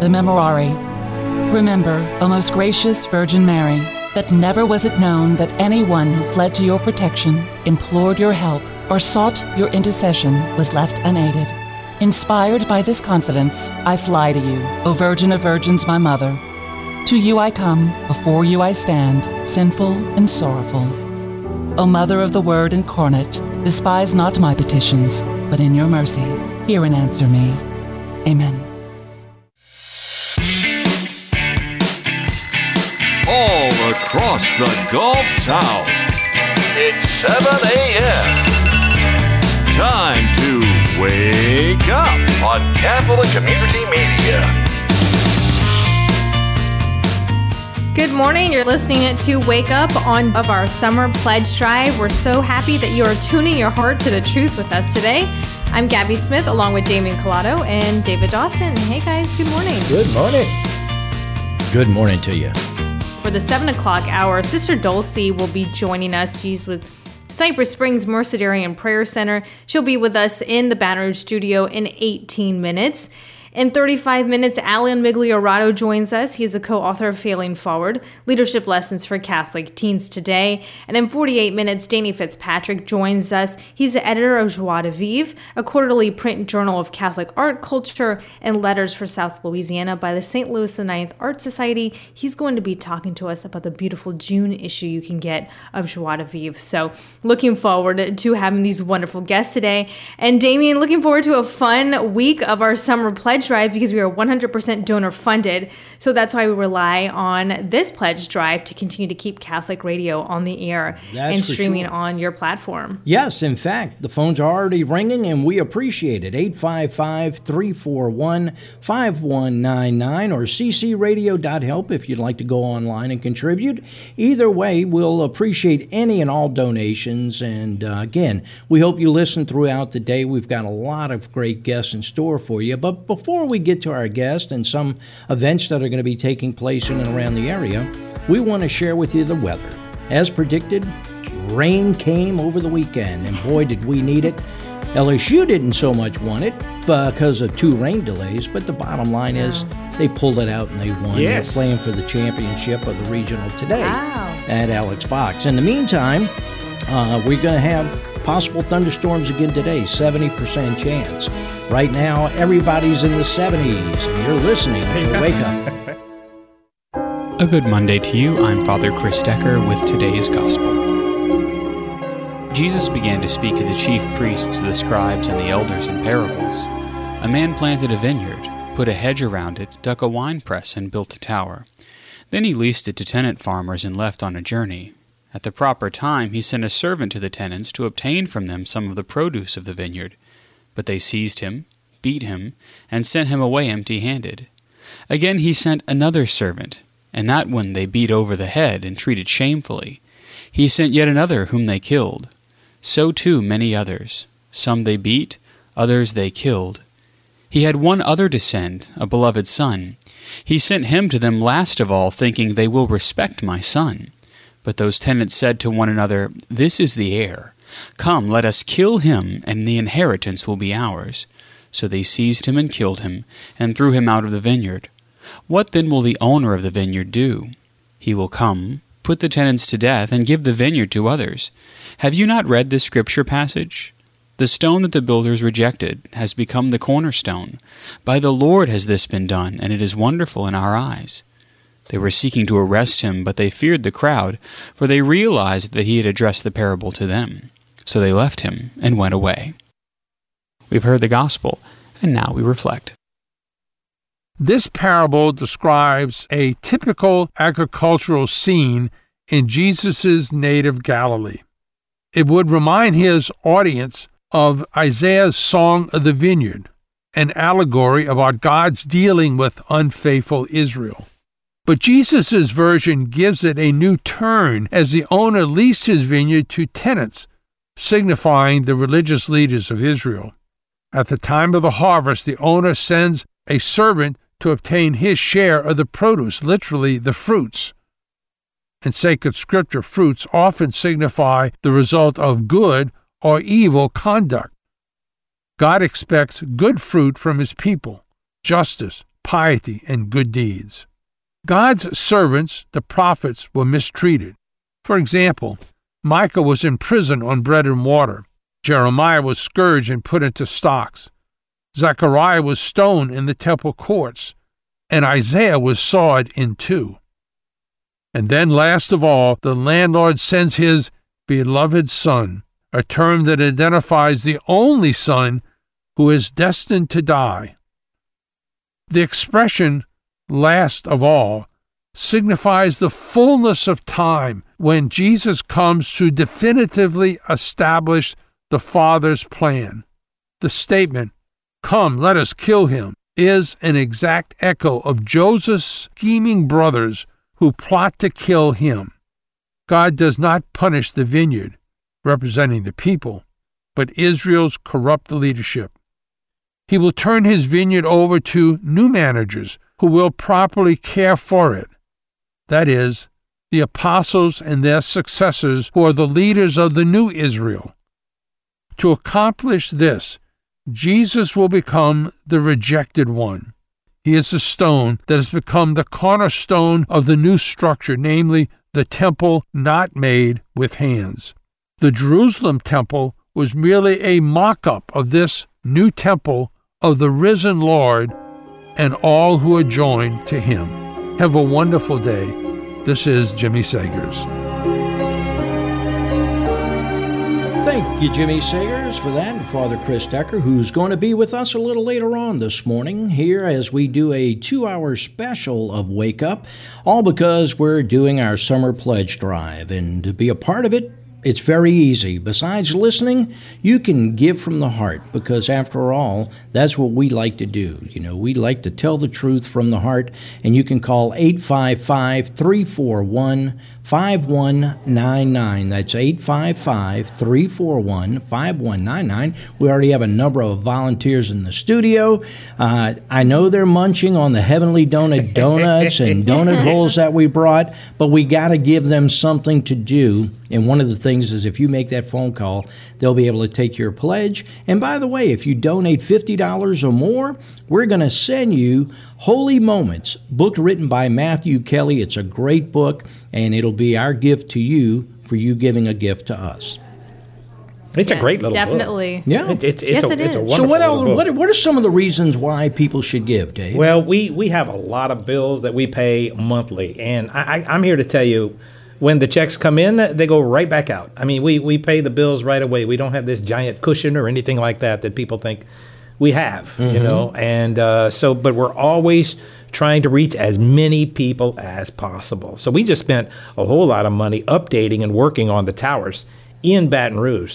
the Memorare. Remember, O most gracious Virgin Mary, that never was it known that anyone who fled to your protection, implored your help, or sought your intercession was left unaided. Inspired by this confidence, I fly to you, O Virgin of Virgins, my Mother. To you I come, before you I stand, sinful and sorrowful. O Mother of the Word incarnate, despise not my petitions, but in your mercy, hear and answer me. Amen. All across the Gulf South, it's 7 a.m. Time to wake up on Catholic Community Media. Good morning. You're listening to Wake Up of our Summer Pledge Drive. We're so happy that you are tuning your heart to the truth with us today. I'm Gabby Smith, along with Damian Collado and David Dawson. Hey guys, good morning. Good morning. Good morning to you. For the 7 o'clock hour, Sister Dulcie will be joining us. She's with Cypress Springs Mercedarian Prayer Center. She'll be with us in the Baton Rouge studio in 18 minutes. In 35 minutes, Alan Migliorato joins us. He's a co-author of Failing Forward, Leadership Lessons for Catholic Teens Today. And in 48 minutes, Danny Fitzpatrick joins us. He's the editor of Joie de Vivre, a quarterly print journal of Catholic art, culture, and letters for South Louisiana by the St. Louis IX Art Society. He's going to be talking to us about the beautiful June issue you can get of Joie de Vivre. So looking forward to having these wonderful guests today. And Damien, looking forward to a fun week of our Summer Pledge Drive because we are 100% donor funded. So that's why we rely on this pledge drive to continue to keep Catholic radio on the air and streaming on your platform. Yes, in fact, the phones are already ringing and we appreciate it. 855-341-5199 or ccradio.help if you'd like to go online and contribute. Either way, we'll appreciate any and all donations. And again, we hope you listen throughout the day. We've got a lot of great guests in store for you. But before we get to our guest and some events that are going to be taking place in and around the area, we want to share with you the weather. As predicted, rain came over the weekend, and boy, did we need it. LSU didn't so much want it because of 2 rain delays, but the bottom line is they pulled it out and they won. Yes. They're playing for the championship of the regional today at Alex Box. In the meantime, we're going to have possible thunderstorms again today, 70% chance. Right now, everybody's in the 70s, and you're listening to Wake Up. A good Monday to you. I'm Father Chris Decker with today's Gospel. Jesus began to speak to the chief priests, the scribes, and the elders in parables. A man planted a vineyard, put a hedge around it, dug a winepress, and built a tower. Then he leased it to tenant farmers and left on a journey. At the proper time, he sent a servant to the tenants to obtain from them some of the produce of the vineyard. But they seized him, beat him, and sent him away empty-handed. Again he sent another servant, and that one they beat over the head and treated shamefully. He sent yet another whom they killed. So too many others. Some they beat, others they killed. He had one other to send, a beloved son. He sent him to them last of all, thinking, they will respect my son. But those tenants said to one another, this is the heir. Come, let us kill him, and the inheritance will be ours. So they seized him and killed him, and threw him out of the vineyard. What then will the owner of the vineyard do? He will come, put the tenants to death, and give the vineyard to others. Have you not read this scripture passage? The stone that the builders rejected has become the cornerstone. By the Lord has this been done, and it is wonderful in our eyes. They were seeking to arrest him, but they feared the crowd, for they realized that he had addressed the parable to them. So they left him and went away. We've heard the gospel, and now we reflect. This parable describes a typical agricultural scene in Jesus' native Galilee. It would remind his audience of Isaiah's Song of the Vineyard, an allegory about God's dealing with unfaithful Israel. But Jesus' version gives it a new turn as the owner leased his vineyard to tenants, signifying the religious leaders of Israel. At the time of the harvest, the owner sends a servant to obtain his share of the produce, literally the fruits. In sacred scripture, fruits often signify the result of good or evil conduct. God expects good fruit from his people: justice, piety, and good deeds. God's servants, the prophets, were mistreated. For example, Micah was in prison on bread and water. Jeremiah was scourged and put into stocks. Zechariah was stoned in the temple courts, and Isaiah was sawed in two. And then, last of all, the landlord sends his beloved son, a term that identifies the only son who is destined to die. The expression, last of all, signifies the fullness of time when Jesus comes to definitively establish the Father's plan. The statement, "Come, let us kill him," is an exact echo of Joseph's scheming brothers who plot to kill him. God does not punish the vineyard, representing the people, but Israel's corrupt leadership. He will turn his vineyard over to new managers who will properly care for it. That is, the apostles and their successors who are the leaders of the new Israel. To accomplish this, Jesus will become the rejected one. He is the stone that has become the cornerstone of the new structure, namely the temple not made with hands. The Jerusalem temple was merely a mock-up of this new temple of the risen Lord and all who are joined to him. Have a wonderful day. This is Jimmy Sagers. Thank you, Jimmy Sagers, for that, and Father Chris Decker, who's going to be with us a little later on this morning here as we do a 2-hour special of Wake Up, all because we're doing our summer pledge drive. And to be a part of it, it's very easy. Besides listening, you can give from the heart, because after all, that's what we like to do. You know, we like to tell the truth from the heart, and you can call 855-341-5199. That's 855-341-5199. We already have a number of volunteers in the studio. I know they're munching on the Heavenly Donut donuts and donut holes that we brought, but we got to give them something to do. And one of the things is if you make that phone call, they'll be able to take your pledge. And by the way, if you donate $50 or more, we're going to send you Holy Moments, book written by Matthew Kelly. It's a great book, and it'll be our gift to you for you giving a gift to us. It's a great little definitely. book. Yeah. It's Yes, a it is. wonderful So little book. what are some of the reasons why people should give, Dave? Well, we have a lot of bills that we pay monthly, and I'm here to tell you, when the checks come in, they go right back out. I mean, we pay the bills right away. We don't have this giant cushion or anything like that people think we have, you know. And but we're always trying to reach as many people as possible. So we just spent a whole lot of money updating and working on the towers in Baton Rouge.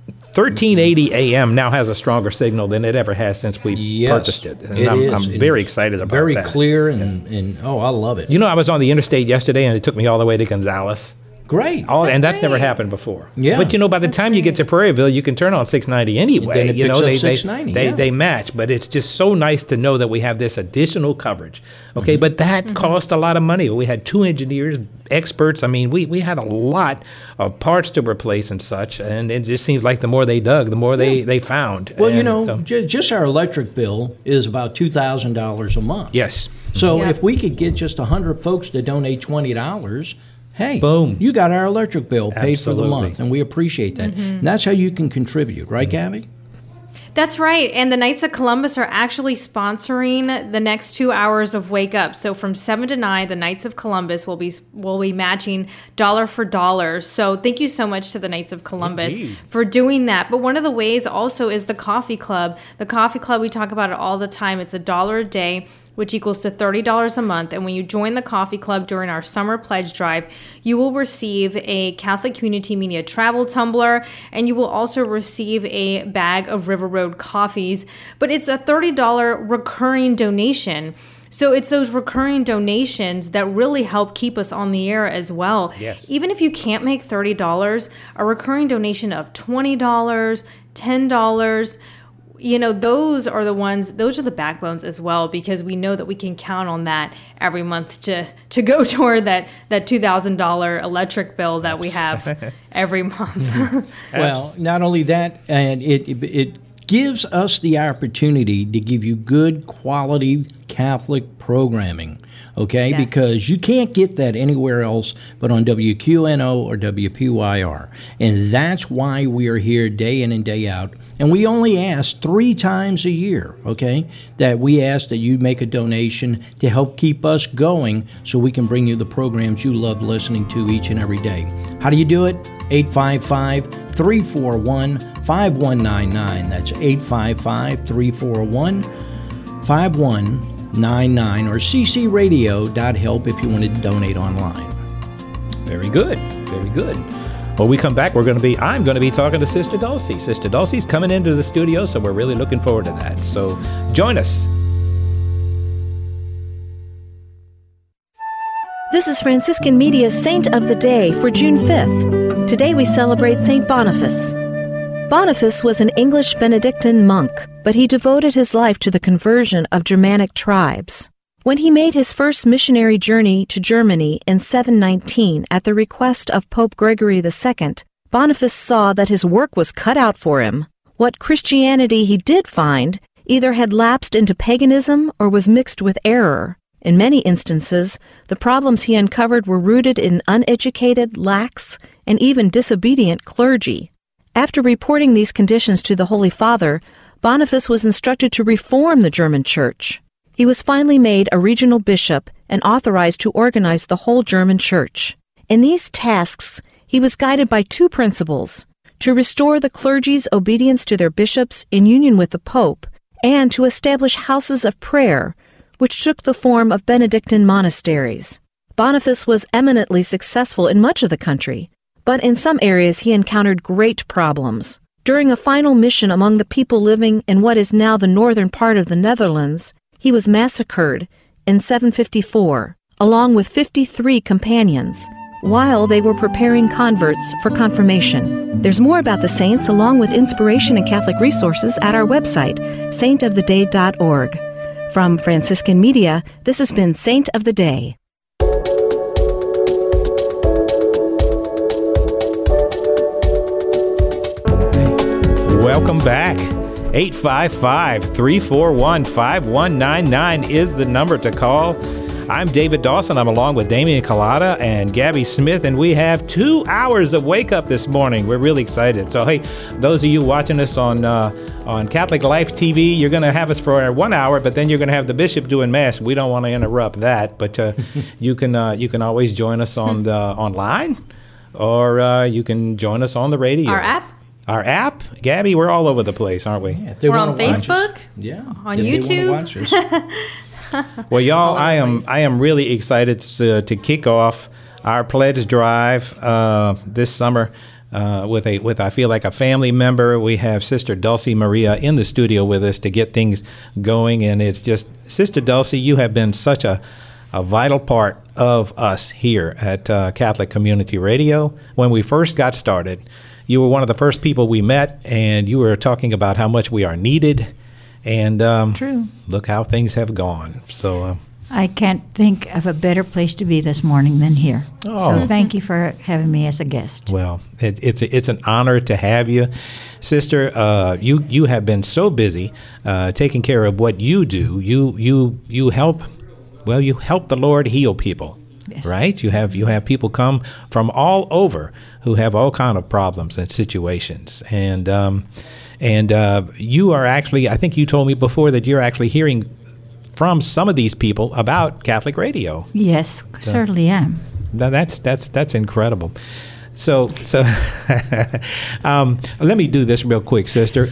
1380 AM now has a stronger signal than it ever has since we purchased it. And I'm very excited about very that. Very clear, and oh, I love it. You know, I was on the interstate yesterday, and it took me all the way to Gonzales. Great. And that's never great. happened before. Yeah. But you know, by the time you get to Prairieville, you can turn on 690 anyway. then it You picks know, up 690, they match, but it's just so nice to know that we have this additional coverage. Okay, but that cost a lot of money. We had 2 engineers, experts. I mean, we had a lot of parts to replace and such, and it just seems like the more they dug, the more they found. Well, and you know, so- just our electric bill is about $2,000 a month. yes. So Yeah. if we could get just 100 folks to donate $20, hey, Boom. you got our electric bill paid for the Absolutely. month, and we appreciate that. And that's how you can contribute, right, Gabby? That's right. And the Knights of Columbus are actually sponsoring the next 2 hours of Wake Up. So from 7 to 9, the Knights of Columbus will be matching dollar for dollar. So thank you so much to the Knights of Columbus for doing that. But one of the ways also is the Coffee Club. The Coffee Club, we talk about it all the time. It's $1 a day, which equals to $30 a month. And when you join the Coffee Club during our summer pledge drive, you will receive a Catholic Community Media travel tumbler, and you will also receive a bag of River Road coffees. But it's a $30 recurring donation. So it's those recurring donations that really help keep us on the air as well. Yes. Even if you can't make $30, a recurring donation of $20, $10, you know, those are the backbones as well, because we know that we can count on that every month to go toward that $2,000 electric bill that we have every month. Well, not only that, and it gives us the opportunity to give you good quality Catholic programming, okay? Yes. Because you can't get that anywhere else but on WQNO or WPYR. And that's why we are here day in and day out. And we only ask 3 times a year, okay, that we ask that you make a donation to help keep us going so we can bring you the programs you love listening to each and every day. How do you do it? 855-341-5199. That's 855-341-5199 or ccradio.help if you want to donate online. Very good. Very good. When we come back, I'm going to be talking to Sister Dulcie. Sister Dulcie's coming into the studio, so we're really looking forward to that. So join us. This is Franciscan Media's Saint of the Day for June 5th. Today we celebrate Saint Boniface. Boniface was an English Benedictine monk, but he devoted his life to the conversion of Germanic tribes. When he made his first missionary journey to Germany in 719 at the request of Pope Gregory II, Boniface saw that his work was cut out for him. What Christianity he did find either had lapsed into paganism or was mixed with error. In many instances, the problems he uncovered were rooted in uneducated, lax, and even disobedient clergy. After reporting these conditions to the Holy Father, Boniface was instructed to reform the German Church. He was finally made a regional bishop and authorized to organize the whole German Church. In these tasks, he was guided by 2 principles: to restore the clergy's obedience to their bishops in union with the Pope, and to establish houses of prayer, which took the form of Benedictine monasteries. Boniface was eminently successful in much of the country, but in some areas he encountered great problems. During a final mission among the people living in what is now the northern part of the Netherlands, he was massacred in 754, along with 53 companions, while they were preparing converts for confirmation. There's more about the saints along with inspiration and Catholic resources at our website, saintoftheday.org. From Franciscan Media, this has been Saint of the Day. Welcome back. 855-341-5199 is the number to call. I'm David Dawson. I'm along with Damian Collada and Gabby Smith, and we have 2 hours of Wake Up this morning. We're really excited. So, hey, those of you watching us on Catholic Life TV, you're going to have us for 1 hour, but then you're going to have the bishop doing mass. We don't want to interrupt that, but you can always join us on the online, or you can join us on the radio. Our app, Gabby, we're all over the place, aren't we? Yeah, We're on Facebook. Yeah. On YouTube. Well, y'all, I am really excited to kick off our pledge drive this summer with I feel like a family member. We have Sister Dulcie Maria in the studio with us to get things going, and it's just, Sister Dulcie, you have been such a vital part of us here at Catholic Community Radio. When we first got started, you were one of the first people we met, and you were talking about how much we are needed. And True. Look how things have gone. So I can't think of a better place to be this morning than here. Oh. So thank you for having me as a guest. Well, it's an honor to have you, Sister. You have been so busy taking care of what you do. You help. Well, you help the Lord heal people. Yes. Right? You have people come from all over who have all kind of problems and situations, and you are actually, I think you told me before that you're actually hearing from some of these people about Catholic radio. Yes, certainly am. That's incredible. So let me do this real quick, Sister.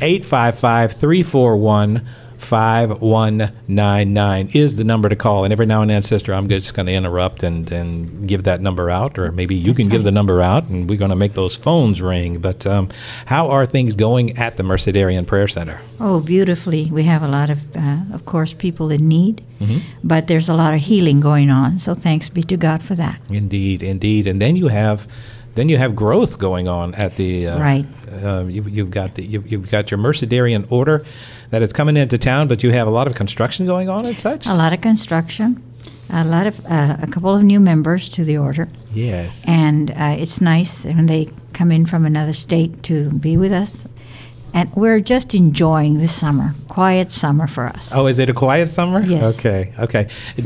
855-341-5199 is the number to call. And every now and then, Sister, I'm just going to interrupt and give that number out, or maybe you can give the number out, and we're going to make those phones ring. But how are things going at the Mercedarian Prayer Center? Oh, beautifully. We have a lot of course, people in need, but there's a lot of healing going on. So thanks be to God for that. Indeed. And then you have growth going on at the right. You've got your Mercedarian order that is coming into town, but you have a lot of construction going on and such. A lot of construction, a couple of new members to the order. Yes. And it's nice when they come in from another state to be with us. And we're just enjoying this summer, quiet summer for us. Oh, is it a quiet summer? Yes. Okay.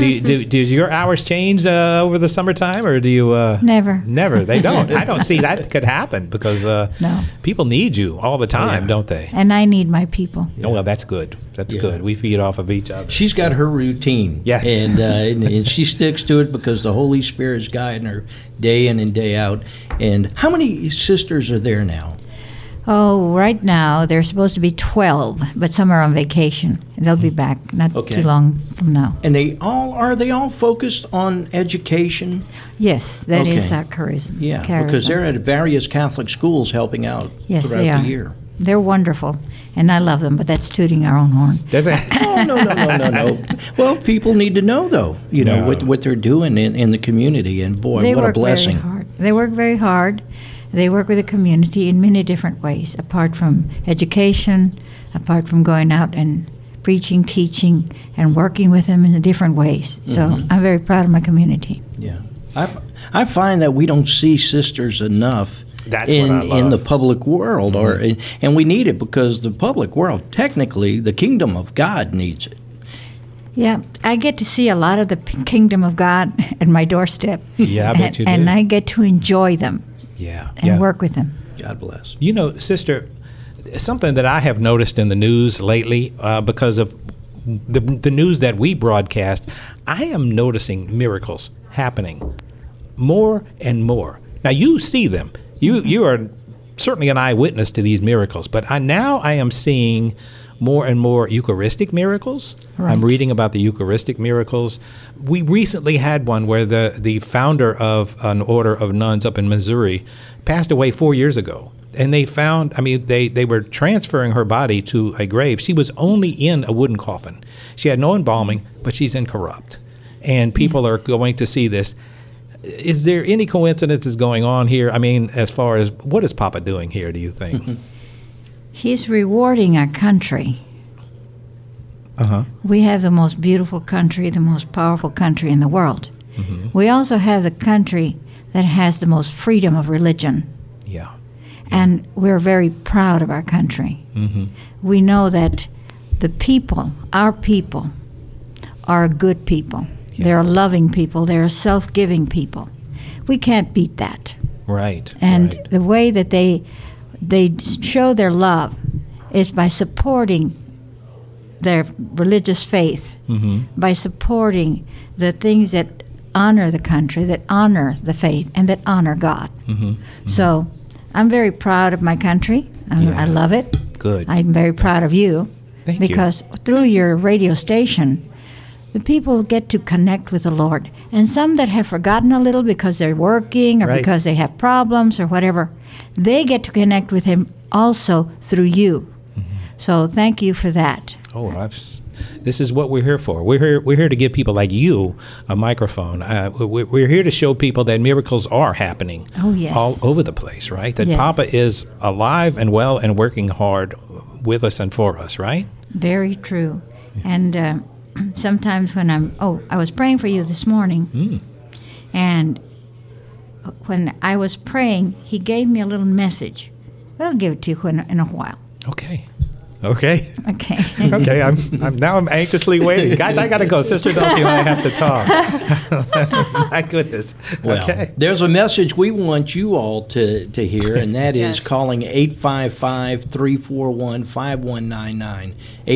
Do your hours change over the summertime, or do you? Never. Never. They don't. I don't see that could happen because No. people need you all the time, don't they? And I need my people. Oh, well, that's good. That's good. We feed off of each other. She's got her routine. Yes. And she sticks to it because the Holy Spirit's guiding her day in and day out. And how many sisters are there now? Oh, right now there's supposed to be 12, but some are on vacation. They'll be back not too long from now. And are they all focused on education? Yes, that is Okay. our charism. Yeah, charism. because they're at various Catholic schools helping out Yes, throughout they are. the year. They're wonderful, and I love them, but that's tooting our own horn. Does it? Oh, no. Well, people need to know, though, what they're doing in the community. And boy, They what a work blessing. very hard. They work very hard. They work with the community in many different ways, apart from education, apart from going out and preaching, teaching, and working with them in different ways. So I'm very proud of my community. Yeah. I find that we don't see sisters enough That's what I love. in the public world, and we need it because the public world, technically, the kingdom of God needs it. Yeah, I get to see a lot of the kingdom of God at my doorstep. Yeah, I bet you do. And I get to enjoy them Yeah. and work with them. God bless. You know, sister, something that I have noticed in the news lately, because of the news that we broadcast, I am noticing miracles happening more and more. Now you see them. You are certainly an eyewitness to these miracles, but now I am seeing more and more Eucharistic miracles. Right. I'm reading about the Eucharistic miracles. We recently had one where the founder of an order of nuns up in Missouri passed away 4 years ago. And they found, they were transferring her body to a grave. She was only in a wooden coffin. She had no embalming, but she's incorrupt. And people are going to see this. Is there any coincidences going on here? As far as what is Papa doing here, do you think? He's rewarding our country. We have the most beautiful country, the most powerful country in the world. We also have the country that has the most freedom of religion. Yeah. And we're very proud of our country. We know that the people, our people, are good people. They're loving people. They're self-giving people. We can't beat that. Right. And the way that they show their love is by supporting their religious faith, by supporting the things that honor the country, that honor the faith, and that honor God. So I'm very proud of my country. I love it. Good. I'm very proud of you. Thank you. Because through your radio station, the people get to connect with the Lord. And some that have forgotten a little because they're working or because they have problems or whatever, they get to connect with Him also through you. So thank you for that. Oh, this is what we're here for. We're here to give people like you a microphone. We're here to show people that miracles are happening all over the place, right? That Papa is alive and well and working hard with us and for us, right? Very true. And sometimes when I was praying for you this morning, and when I was praying, he gave me a little message. But I'll give it to you in a while. Okay. Okay. Okay. I'm anxiously waiting, guys. I gotta go. Sister Dulcie and I have to talk. My goodness. Well, okay. There's a message we want you all to hear, and that is calling 855-341-5199.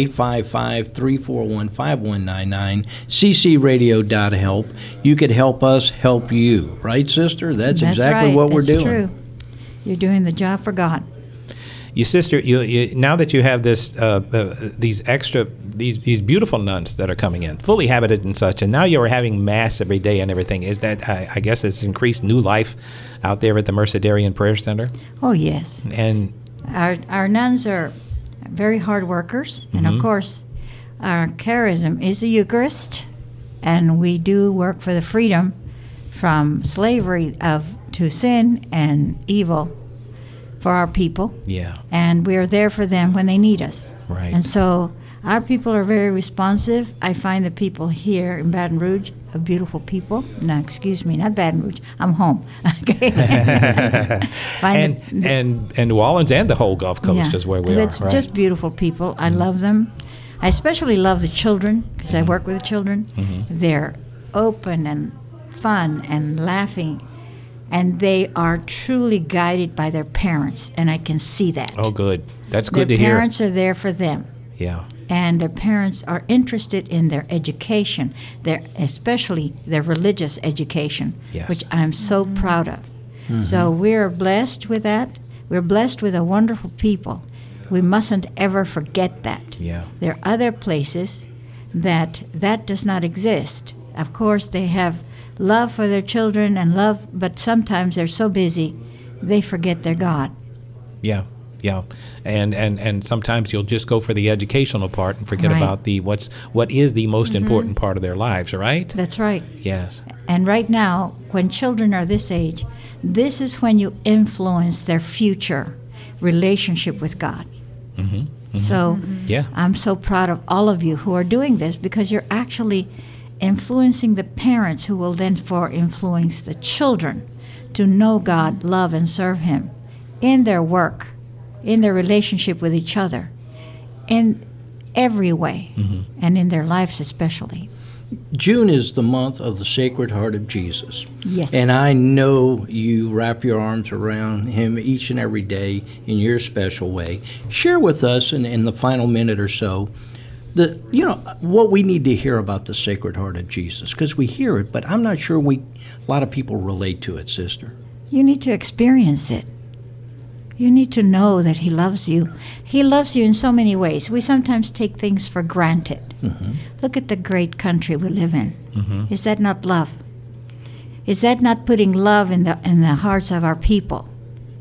855-341-5199. ccradio.help. You could help us help you, right, sister? That's exactly right. what we're doing. That's true. You're doing the job for God. You sister, you now that you have this, these beautiful nuns that are coming in, fully habited and such, and now you're having mass every day and everything. Is that I guess it's increased new life out there at the Mercedarian Prayer Center? Oh yes. And our nuns are very hard workers, and of course, our charism is the Eucharist, and we do work for the freedom from slavery to sin and evil for our people. Yeah. And we are there for them when they need us. Right. And so Our people are very responsive. I find the people here in Baton Rouge are beautiful people. No, excuse me, not Baton Rouge. I'm home. Okay. and New Orleans and the whole Gulf Coast is where we are. It's just beautiful people. I love them. I especially love the children because I work with the children. They're open and fun and laughing, and they are truly guided by their parents, and I can see that. Oh, good. That's good to hear. hear. Their parents are there for them. Yeah. And their parents are interested in their education, especially their religious education, which I'm so proud of. So we're blessed with that. We're blessed with a wonderful people. We mustn't ever forget that. Yeah. There are other places that does not exist. Of course, they have love for their children and love, but sometimes they're so busy, they forget their God. Yeah. Yeah, and sometimes you'll just go for the educational part and forget about what is the most important part of their lives, right? That's right. Yes. And right now, when children are this age, this is when you influence their future relationship with God. So I'm so proud of all of you who are doing this because you're actually influencing the parents who will then influence the children to know God, love, and serve Him in their work, in their relationship with each other, in every way, and in their lives especially. June is the month of the Sacred Heart of Jesus. Yes. And I know you wrap your arms around him each and every day in your special way. Share with us in the final minute or so what we need to hear about the Sacred Heart of Jesus, because we hear it, but I'm not sure a lot of people relate to it, sister. You need to experience it. You need to know that He loves you. He loves you in so many ways. We sometimes take things for granted. Look at the great country we live in. Is that not love? Is that not putting love in the hearts of our people?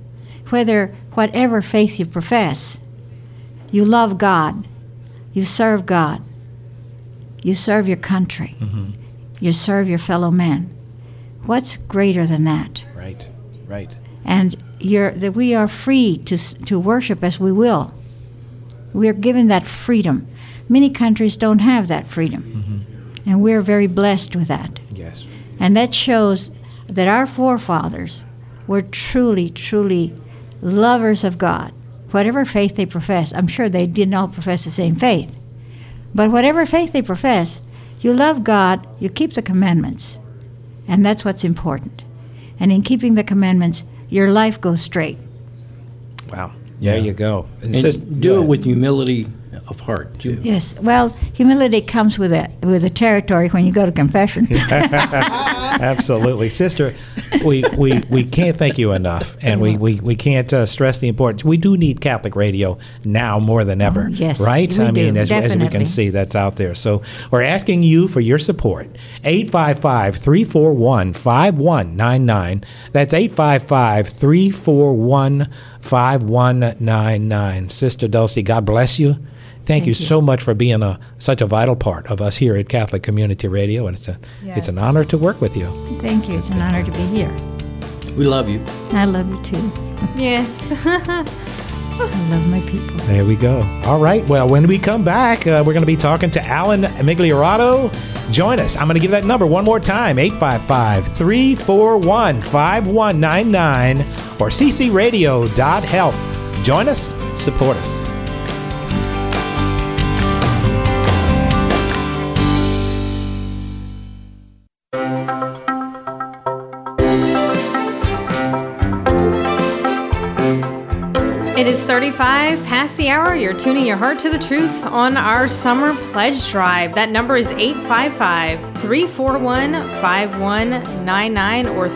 Whatever faith you profess, you love God, you serve God, you serve your country, you serve your fellow man. What's greater than that? Right. And that we are free to worship as we will. We are given that freedom. Many countries don't have that freedom, and we're very blessed with that. Yes. And that shows that our forefathers were truly, truly lovers of God. Whatever faith they profess, I'm sure they didn't all profess the same faith, but whatever faith they profess, you love God, you keep the commandments, and that's what's important. And in keeping the commandments, your life goes straight. Wow. There you go. And do it with humility of heart, too. Yes. Well, humility comes with the territory when you go to confession. Absolutely. Sister, we can't thank you enough, and we can't stress the importance. We do need Catholic radio now more than ever. Yes, right? we do, as we can see, that's out there. So we're asking you for your support. 855-341-5199. That's 855-341-5199. Sister Dulcie, God bless you. Thank you so much for being such a vital part of us here at Catholic Community Radio, and it's an honor to work with you. Thank you. It's an honor to be here. We love you. I love you too. Yes. I love my people. There we go. All right. Well, when we come back, we're going to be talking to Alan Migliorato. Join us. I'm going to give that number one more time, 855-341-5199 or ccradio.help. Join us. Support us. It is 35 past the hour. You're tuning your heart to the truth on our summer pledge drive. That number is 855-341-5199 or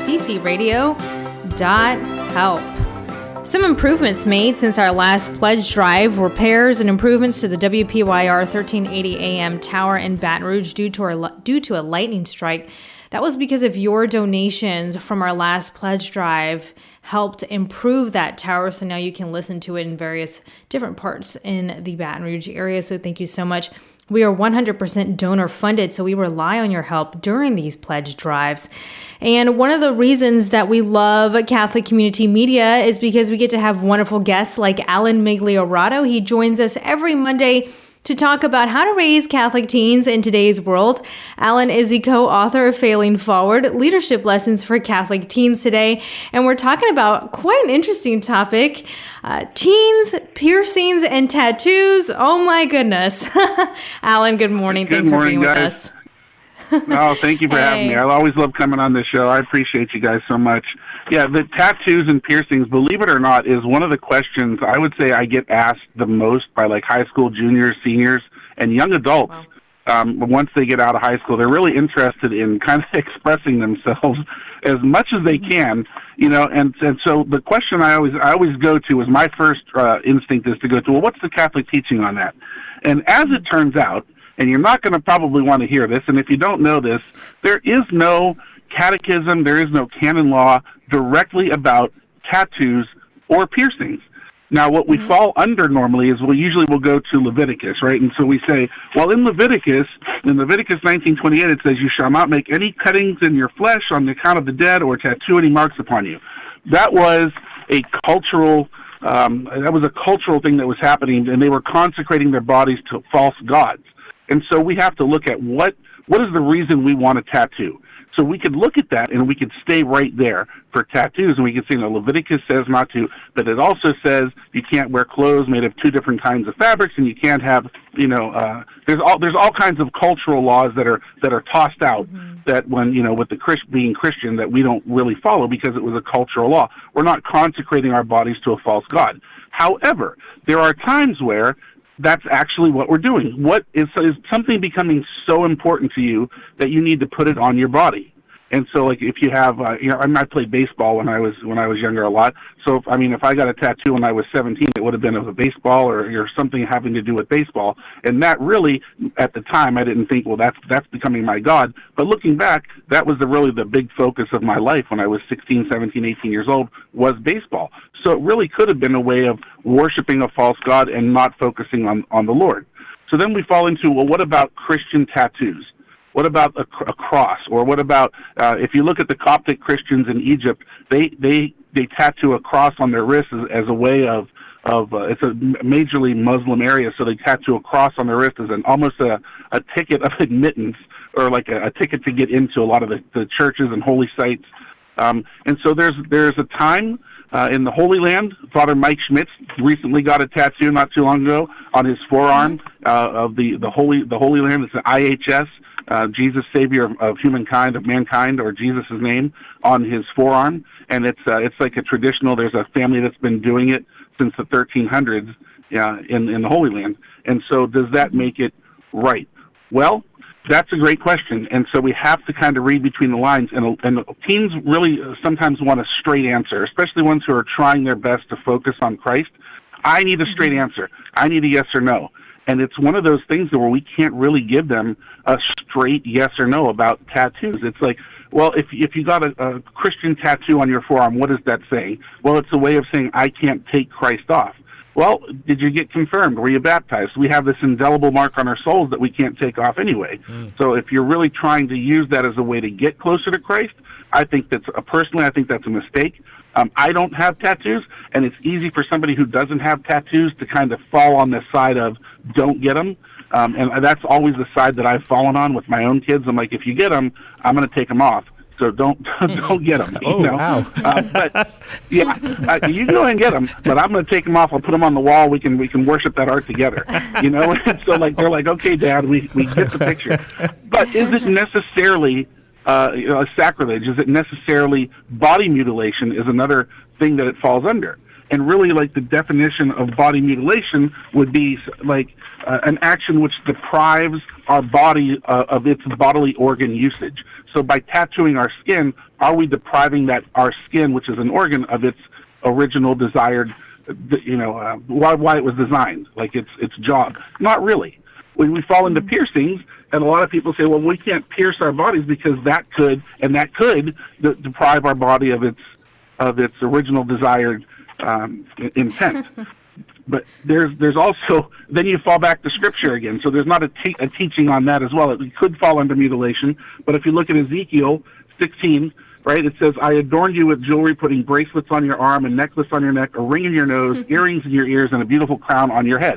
ccradio.help. Some improvements made since our last pledge drive: repairs and improvements to the WPYR 1380 AM tower in Baton Rouge due to a lightning strike. That was because of your donations from our last pledge drive helped improve that tower, so now you can listen to it in various different parts in the Baton Rouge area. So thank you so much. We are 100% donor funded, so we rely on your help during these pledge drives. And one of the reasons that we love Catholic Community Media is because we get to have wonderful guests like Alan Migliorato. He joins us every Monday to talk about how to raise Catholic teens in today's world. Alan is the co-author of Failing Forward, Leadership Lessons for Catholic Teens Today, and we're talking about quite an interesting topic, teens, piercings, and tattoos. Oh my goodness. Alan, good morning. Thanks for being with us. Oh, thank you for having me. I always love coming on this show. I appreciate you guys so much. Yeah, the tattoos and piercings, believe it or not, is one of the questions I would say I get asked the most by like high school juniors, seniors, and young adults. Wow. Once they get out of high school, they're really interested in kind of expressing themselves as much as they can, you know. And so the question I always go to is, my first instinct is to go to, well, what's the Catholic teaching on that? And as it turns out, and you're not going to probably want to hear this, and if you don't know this, there is no catechism, there is no canon law directly about tattoos or piercings. Now, what we fall under normally is we usually will go to Leviticus, right? And so we say, well, in Leviticus 19:28, it says, you shall not make any cuttings in your flesh on the account of the dead or tattoo any marks upon you. That was a cultural thing that was happening, and they were consecrating their bodies to false gods. And so we have to look at what is the reason we want a tattoo. So we could look at that, and we could stay right there for tattoos, and we could say, no, Leviticus says not to, but it also says you can't wear clothes made of two different kinds of fabrics, and you can't have, there's all kinds of cultural laws that are tossed out that when, with the being Christian, that we don't really follow because it was a cultural law. We're not consecrating our bodies to a false god. However, there are times where that's actually what we're doing. What is something becoming so important to you that you need to put it on your body? And so, like, if you have, I played baseball when I was younger a lot. So, if I got a tattoo when I was 17, it would have been of a baseball or something having to do with baseball. And that really, at the time, I didn't think, well, that's becoming my God. But looking back, that was really the big focus of my life when I was 16, 17, 18 years old, was baseball. So it really could have been a way of worshiping a false god and not focusing on the Lord. So then we fall into, well, what about Christian tattoos? What about a cross? Or what about, if you look at the Coptic Christians in Egypt, they tattoo a cross on their wrist as a way of it's a majorly Muslim area, so they tattoo a cross on their wrist as almost a ticket of admittance, or like a ticket to get into a lot of the churches and holy sites. And so there's a time in the Holy Land. Father Mike Schmitz recently got a tattoo not too long ago on his forearm of the Holy Land. It's an IHS, Jesus, Savior of humankind, of mankind, or Jesus' name, on his forearm. And it's like a traditional. There's a family that's been doing it since the 1300s in the Holy Land. And so does that make it right? Well, that's a great question, and so we have to kind of read between the lines, and teens really sometimes want a straight answer, especially ones who are trying their best to focus on Christ. I need a straight answer. I need a yes or no. And it's one of those things where we can't really give them a straight yes or no about tattoos. It's like, well, if you got a Christian tattoo on your forearm, what is that saying? Well, it's a way of saying I can't take Christ off. Well, did you get confirmed? Were you baptized? We have this indelible mark on our souls that we can't take off anyway. So if you're really trying to use that as a way to get closer to Christ, I think that's a mistake. I don't have tattoos, and it's easy for somebody who doesn't have tattoos to kind of fall on the side of don't get them. And that's always the side that I've fallen on with my own kids. I'm like, if you get them, I'm going to take them off. So don't get them. Wow. But yeah, you go ahead and get them. But I'm going to take them off. I'll put them on the wall. We can worship that art together. So like they're like, okay, Dad, we get the picture. But is it necessarily a sacrilege? Is it necessarily body mutilation? Is another thing that it falls under. And really, like, the definition of body mutilation would be like an action which deprives our body of its bodily organ usage. So by tattooing our skin, are we depriving our skin, which is an organ, of its original desired, why it was designed, like its job? Not really. When we fall into piercings, and a lot of people say, well, we can't pierce our bodies because that could deprive our body of its original desired intent. But there's also, then you fall back to Scripture again. So there's not a teaching on that as well. It could fall under mutilation. But if you look at Ezekiel 16, right, it says, I adorned you with jewelry, putting bracelets on your arm, a necklace on your neck, a ring in your nose, earrings in your ears, and a beautiful crown on your head.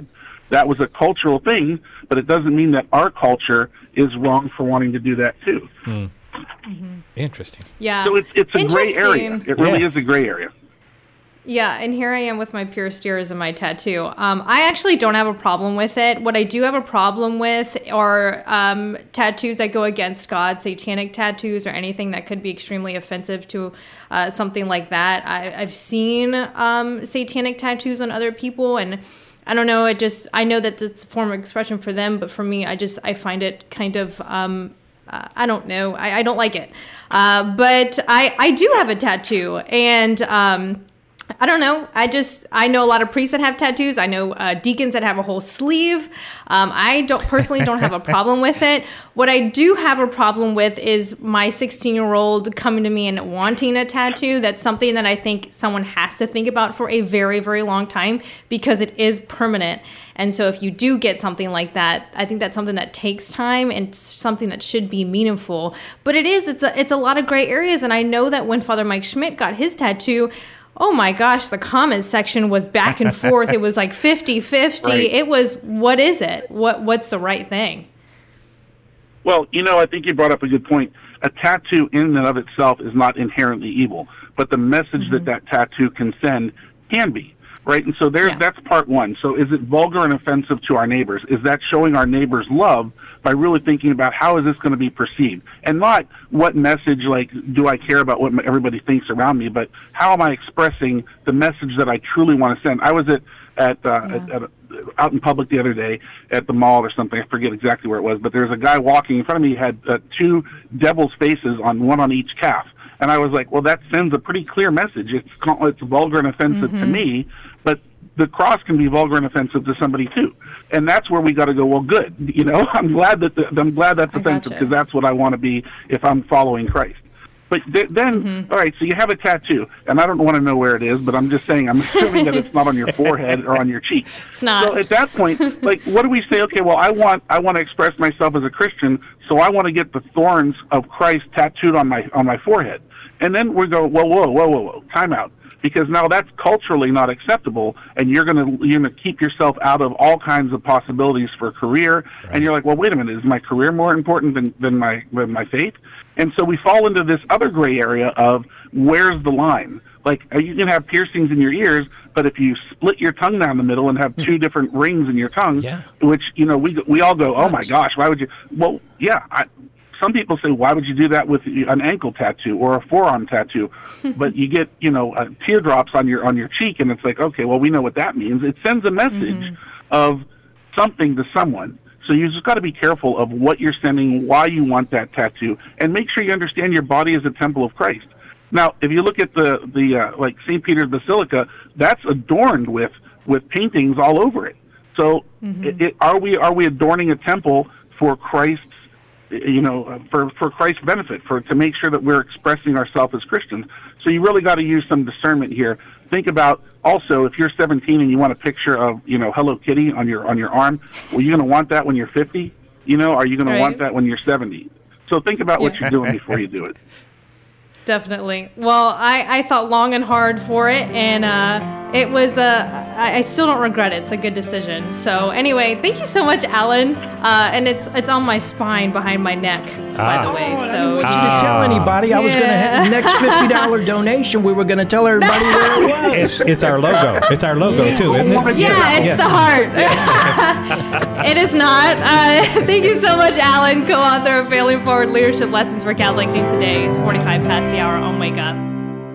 That was a cultural thing, but it doesn't mean that our culture is wrong for wanting to do that too. Interesting. Yeah. So it's a gray area. It really is a gray area. Yeah, and here I am with my pierced ears and my tattoo. I actually don't have a problem with it. What I do have a problem with are tattoos that go against God, satanic tattoos, or anything that could be extremely offensive to something like that. I've seen satanic tattoos on other people, and I don't know. I know that it's a form of expression for them, but for me, I find it kind of. I don't know. I don't like it. But I do have a tattoo, and. I don't know. I know a lot of priests that have tattoos. I know deacons that have a whole sleeve. I personally don't have a problem with it. What I do have a problem with is my 16-year-old coming to me and wanting a tattoo. That's something that I think someone has to think about for a very, very long time, because it is permanent. And so if you do get something like that, I think that's something that takes time and something that should be meaningful. But it's a lot of gray areas. And I know that when Father Mike Schmidt got his tattoo, oh my gosh, the comments section was back and forth. It was like 50-50. Right. It was, what is it? What's the right thing? Well, I think you brought up a good point. A tattoo in and of itself is not inherently evil, but the message that tattoo can send can be. Right, and so that's part one. So is it vulgar and offensive to our neighbors? Is that showing our neighbors love by really thinking about how is this going to be perceived? And not what message, do I care about what everybody thinks around me, but how am I expressing the message that I truly want to send? I was out in public the other day at the mall or something. I forget exactly where it was, but there's a guy walking in front of me, had two devil's faces one on each calf. And I was like, well, that sends a pretty clear message. It's vulgar and offensive to me, but the cross can be vulgar and offensive to somebody too. And that's where we got to go, well, good. I'm glad that's offensive, because that's what I want to be if I'm following Christ. But then, all right, so you have a tattoo, and I don't want to know where it is, but I'm just saying, I'm assuming that it's not on your forehead or on your cheek. It's not. So at that point, what do we say? Okay, well, I want to express myself as a Christian, so I want to get the thorns of Christ tattooed on my forehead. And then we go, whoa, time out. Because now that's culturally not acceptable, and you're gonna keep yourself out of all kinds of possibilities for a career. Right. And you're like, well, wait a minute, is my career more important than my faith? And so we fall into this other gray area of where's the line? Like, you can have piercings in your ears, but if you split your tongue down the middle and have two different rings in your tongue, which we all go, oh my gosh, why would you? Well, yeah. Some people say, why would you do that with an ankle tattoo or a forearm tattoo? But you get, teardrops on your cheek, and it's like, okay, well, we know what that means. It sends a message of something to someone. So you just got to be careful of what you're sending, why you want that tattoo, and make sure you understand your body is a temple of Christ. Now, if you look at the like St. Peter's Basilica, that's adorned with paintings all over it. So are we adorning a temple for Christ's, for Christ's benefit, to make sure that we're expressing ourselves as Christians? So you really got to use some discernment here. Think about also, if you're 17 and you want a picture of, Hello Kitty on your arm, well, you're going to want that when you're 50? Are you going to want that when you're 70? So think about what you're doing before you do it. Definitely. Well, I thought long and hard for it, and it was I still don't regret it. It's a good decision. So anyway, thank you so much, Alan. And it's on my spine behind my neck, by the way. I didn't want you to tell anybody. I was going to have the next $50 donation. We were going to tell everybody where it was. It's our logo. It's our logo too, isn't it? Yeah, it's the heart. It is not. Thank you so much, Alan, co-author of Failing Forward Leadership Lessons for Catholic Things Today. It's 45 past the hour on Wake Up.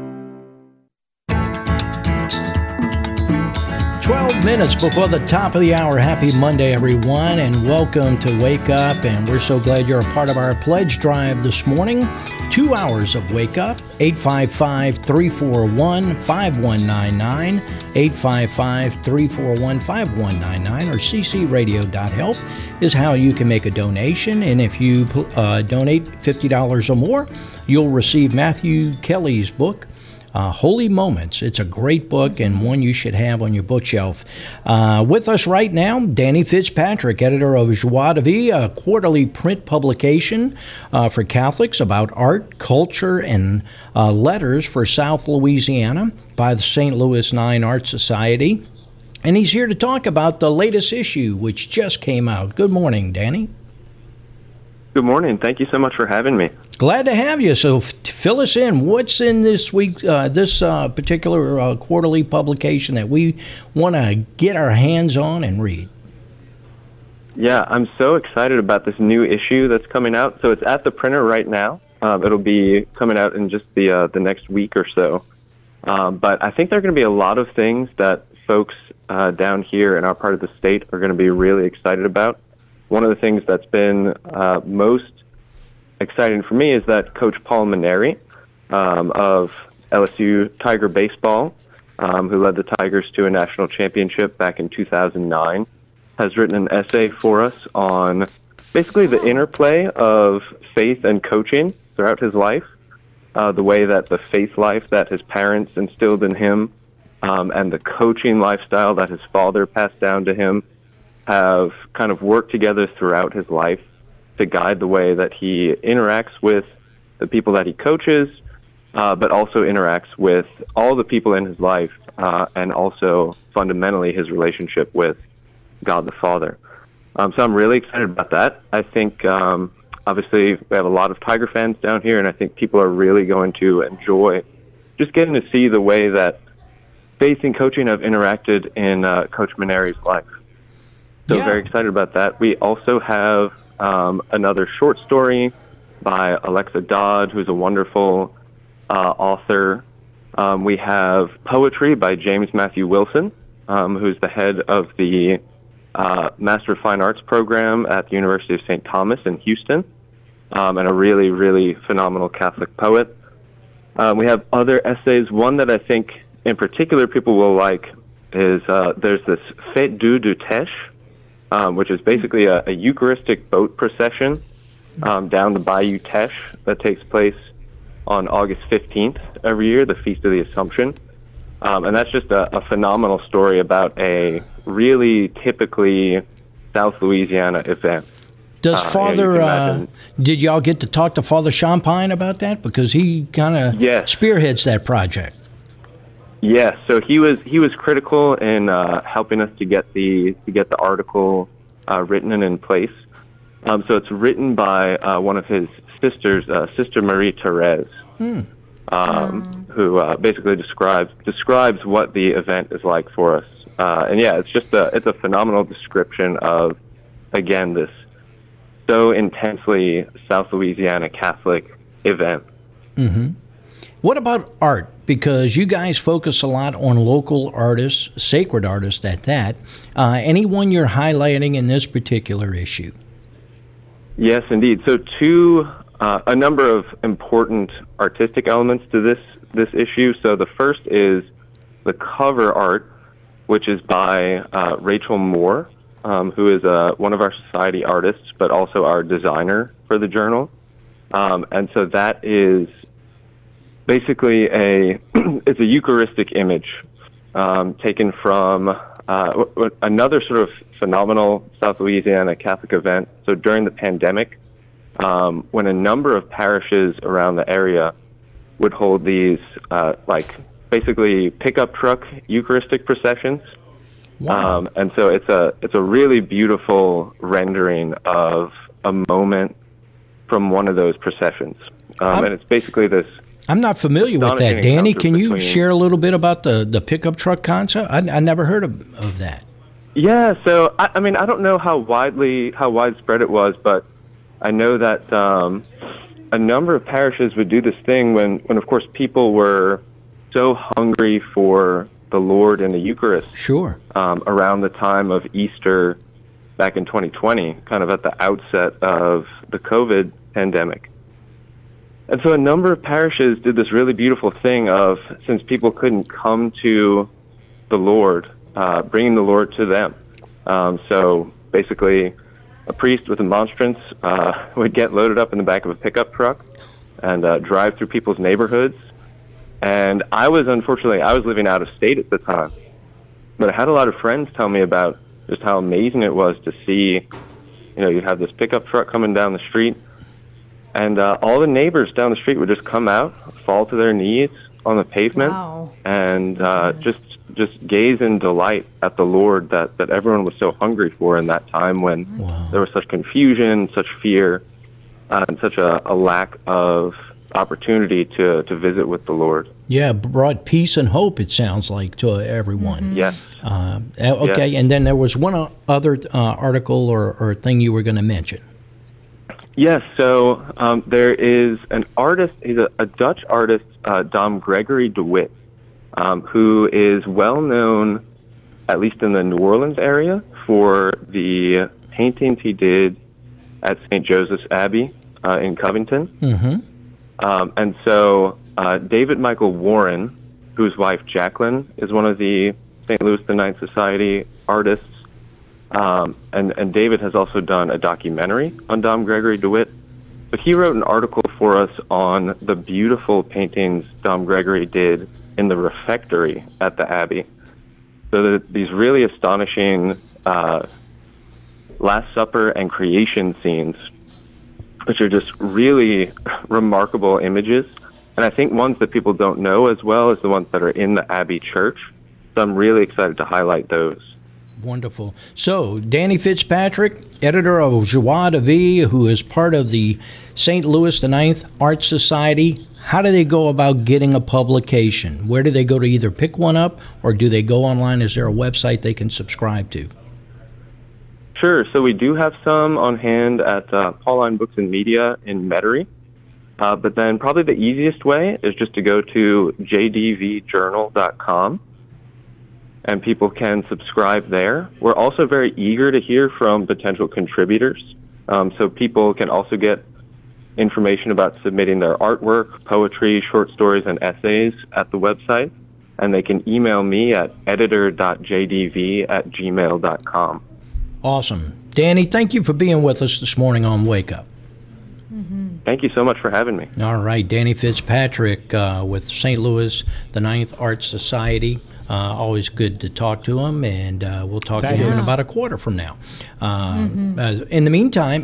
12 minutes before the top of the hour. Happy Monday, everyone, and welcome to Wake Up. And we're so glad you're a part of our pledge drive this morning. 2 hours of Wake Up. 855-341-5199. 855-341-5199 or ccradio.help is how you can make a donation. And if you donate $50 or more, you'll receive Matthew Kelly's book, Holy Moments. It's a great book and one you should have on your bookshelf. With us right now, Danny Fitzpatrick, editor of Joie de Vie, a quarterly print publication for Catholics about art, culture, and letters for South Louisiana by the St. Louis Nine Art Society. And he's here to talk about the latest issue, which just came out. Good morning, Danny. Good morning. Thank you so much for having me. Glad to have you. So fill us in. What's in this week, this particular quarterly publication that we want to get our hands on and read? Yeah, I'm so excited about this new issue that's coming out. So it's at the printer right now. It'll be coming out in just the next week or so. But I think there are going to be a lot of things that folks down here in our part of the state are going to be really excited about. One of the things that's been most exciting for me is that Coach Paul Mainieri of LSU Tiger Baseball, who led the Tigers to a national championship back in 2009, has written an essay for us on basically the interplay of faith and coaching throughout his life, the way that the faith life that his parents instilled in him and the coaching lifestyle that his father passed down to him have kind of worked together throughout his life to guide the way that he interacts with the people that he coaches, but also interacts with all the people in his life, and also fundamentally his relationship with God the Father. So I'm really excited about that. I think, obviously, we have a lot of Tiger fans down here, and I think people are really going to enjoy just getting to see the way that faith and coaching have interacted in Coach Mainieri's life. So very excited about that. We also have another short story by Alexa Dodd, who's a wonderful author. We have poetry by James Matthew Wilson, who's the head of the Master of Fine Arts program at the University of St. Thomas in Houston, and a really, really phenomenal Catholic poet. We have other essays. One that I think in particular people will like is there's this Fête du Teche, which is basically a Eucharistic boat procession down the Bayou Teche that takes place on August 15th every year, the Feast of the Assumption. And that's just a phenomenal story about a really typically South Louisiana event. Does Father, did y'all get to talk to Father Champagne about that? Because he kind of spearheads that project. Yes, so he was critical in helping us to get the article written and in place. So it's written by one of his sisters, Sister Marie Therese, who basically describes what the event is like for us. And yeah, it's a phenomenal description of, again, this so intensely South Louisiana Catholic event. Mm-hmm. What about art? Because you guys focus a lot on local artists, sacred artists at that. Anyone you're highlighting in this particular issue? Yes, indeed. So a number of important artistic elements to this issue. So the first is the cover art, which is by Rachel Moore, who is one of our society artists, but also our designer for the journal. And so that is basically it's a Eucharistic image taken from another sort of phenomenal South Louisiana Catholic event. So during the pandemic, when a number of parishes around the area would hold these basically pickup truck Eucharistic processions. Wow. And so it's a really beautiful rendering of a moment from one of those processions. And it's basically this. I'm not familiar with that. Danny, can you share a little bit about the pickup truck concept? I never heard of that. Yeah, so I mean, I don't know how widespread it was, but I know that a number of parishes would do this thing when of course people were so hungry for the Lord and the Eucharist. Sure. Around the time of Easter back in 2020, kind of at the outset of the COVID pandemic. And so a number of parishes did this really beautiful thing of, since people couldn't come to the Lord, bringing the Lord to them. So basically, a priest with a monstrance would get loaded up in the back of a pickup truck and drive through people's neighborhoods. And I was living out of state at the time, but I had a lot of friends tell me about just how amazing it was to see, you have this pickup truck coming down the street, and all the neighbors down the street would just come out, fall to their knees, on the pavement. Wow. And just gaze in delight at the Lord that everyone was so hungry for in that time when there was such confusion, such fear, and such a lack of opportunity to visit with the Lord. Yeah, brought peace and hope, it sounds like, to everyone. Yes. Okay, Yes. and then there was one other article or thing you were going to mention. Yes, so there is an artist, he's a Dutch artist, Dom Gregory de Witt, who is well known, at least in the New Orleans area, for the paintings he did at St. Joseph's Abbey in Covington. Mm-hmm. And so David Michael Warren, whose wife Jacqueline is one of the St. Louis the Ninth Society artists, and David has also done a documentary on Dom Gregory de Witt. But he wrote an article for us on the beautiful paintings Dom Gregory did in the refectory at the Abbey. So these really astonishing Last Supper and creation scenes, which are just really remarkable images. And I think ones that people don't know as well as the ones that are in the Abbey Church. So I'm really excited to highlight those. Wonderful. So, Danny Fitzpatrick, editor of Joie de Vie, who is part of the St. Louis the Ninth Art Society. How do they go about getting a publication? Where do they go to either pick one up, or do they go online? Is there a website they can subscribe to? Sure. So we do have some on hand at Pauline Books and Media in Metairie. But then probably the easiest way is just to go to jdvjournal.com. And people can subscribe there. We're also very eager to hear from potential contributors. So people can also get information about submitting their artwork, poetry, short stories, and essays at the website. And they can email me at editor.jdv@gmail.com. Awesome. Danny, thank you for being with us this morning on Wake Up. Thank you so much for having me. All right, Danny Fitzpatrick with St. Louis the Ninth Art Society. Always good to talk to him, and we'll talk to him in about a quarter from now. In the meantime,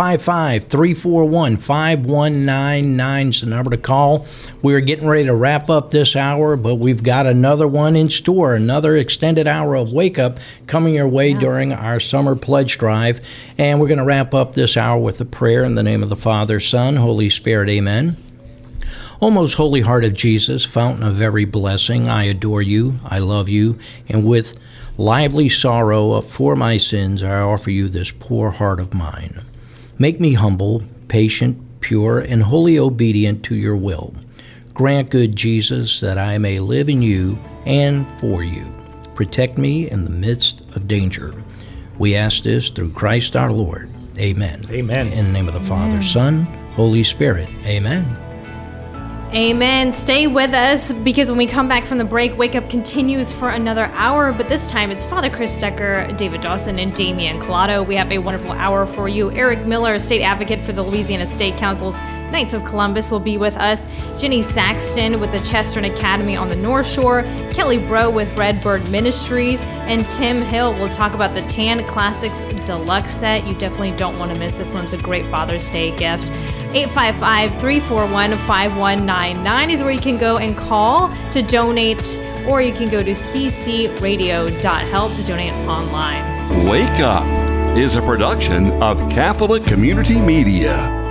855-341-5199 is the number to call. We're getting ready to wrap up this hour, but we've got another one in store, another extended hour of Wake Up coming your way during our summer pledge drive. And we're going to wrap up this hour with a prayer in the name of the Father, Son, Holy Spirit. Amen. O most holy heart of Jesus, fountain of every blessing, I adore you, I love you, and with lively sorrow for my sins, I offer you this poor heart of mine. Make me humble, patient, pure, and wholly obedient to your will. Grant, good Jesus, that I may live in you and for you. Protect me in the midst of danger. We ask this through Christ our Lord. Amen. Amen. In the name of the Father, Son, Holy Spirit. Amen. Amen. Stay with us, because when we come back from the break, Wake Up continues for another hour, but this time it's Father Chris Decker, David Dawson, and Damian Collado. We have a wonderful hour for you. Eric Miller, state advocate for the Louisiana State Council's Knights of Columbus, will be with us. Jenny Saxton with the Chestern Academy on the North Shore. Kelly Bro with Redbird Ministries. And Tim Hill will talk about the Tan Classics Deluxe set. You definitely don't want to miss this one. It's a great Father's Day gift. 855-341-5199 is where you can go and call to donate, or you can go to ccradio.help to donate online. Wake Up is a production of Catholic Community Media.